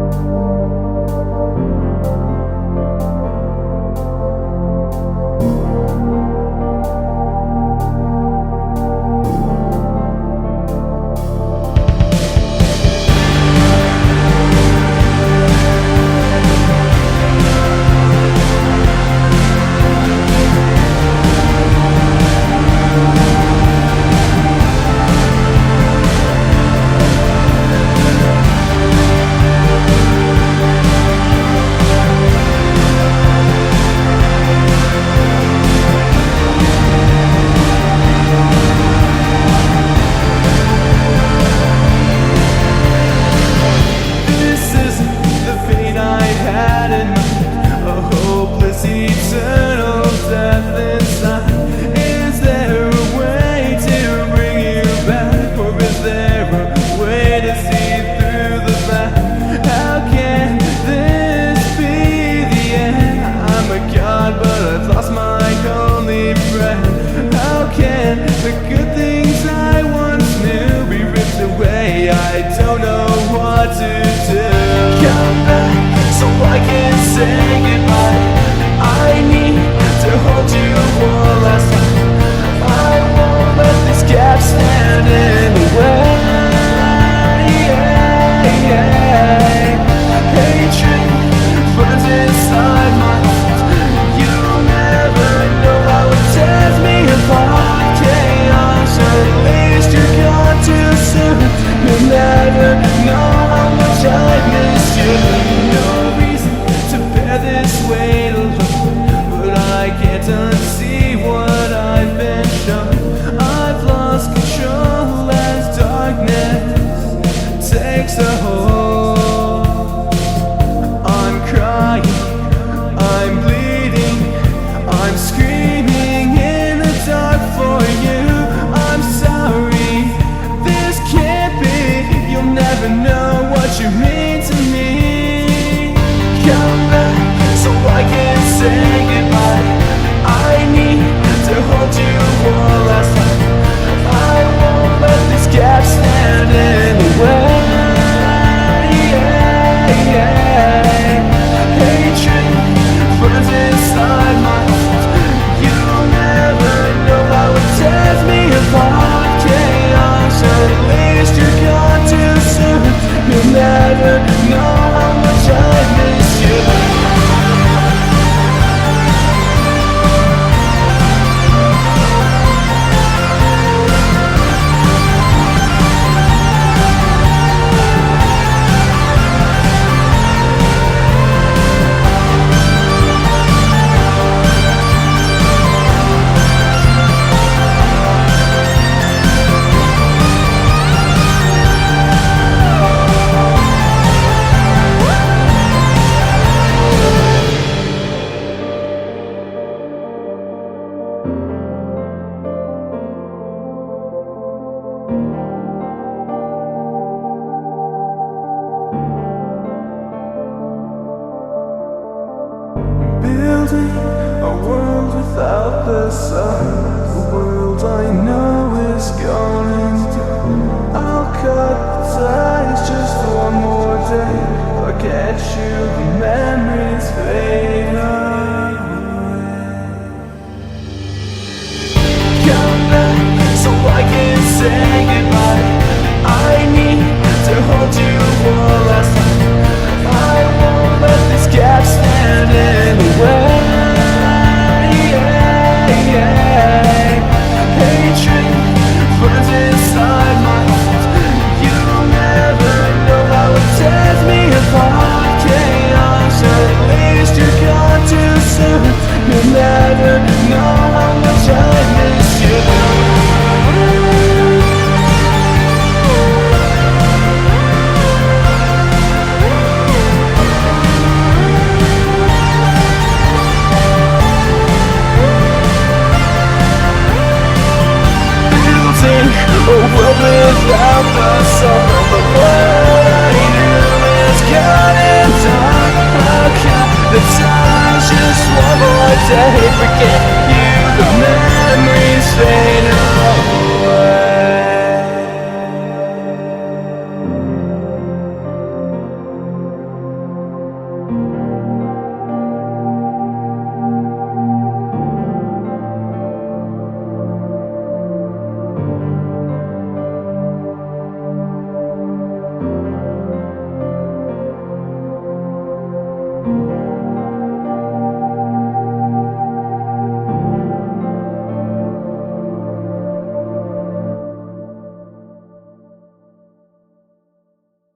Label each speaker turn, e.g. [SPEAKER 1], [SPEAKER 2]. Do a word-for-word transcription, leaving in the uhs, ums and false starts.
[SPEAKER 1] Building a world without the sun, the world I know is going down. I'll cut the ties just one more day. Forget you, the memories fade away. Come back so I can say goodbye. I need to hold you one last time. I won't let this gap stand in the way. Yeah, yeah. Hatred burns inside my heart. You'll never know how it tears me apart. Chaos, at least you're